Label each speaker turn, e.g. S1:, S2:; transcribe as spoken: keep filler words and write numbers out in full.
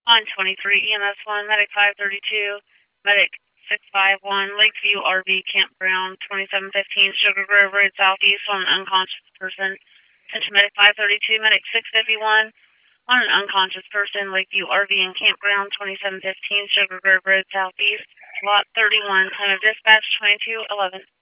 S1: On twenty-three E M S one, Medic five thirty-two, Medic six five one, Lakeview R V Campground, twenty-seven fifteen, Sugar Grove Road Southeast on an unconscious person. Attention Medic five thirty-two, Medic six fifty-one, on an unconscious person, Lakeview R V and Campground, twenty-seven fifteen, Sugar Grove Road Southeast, Lot thirty-one, time of dispatch twenty-two eleven.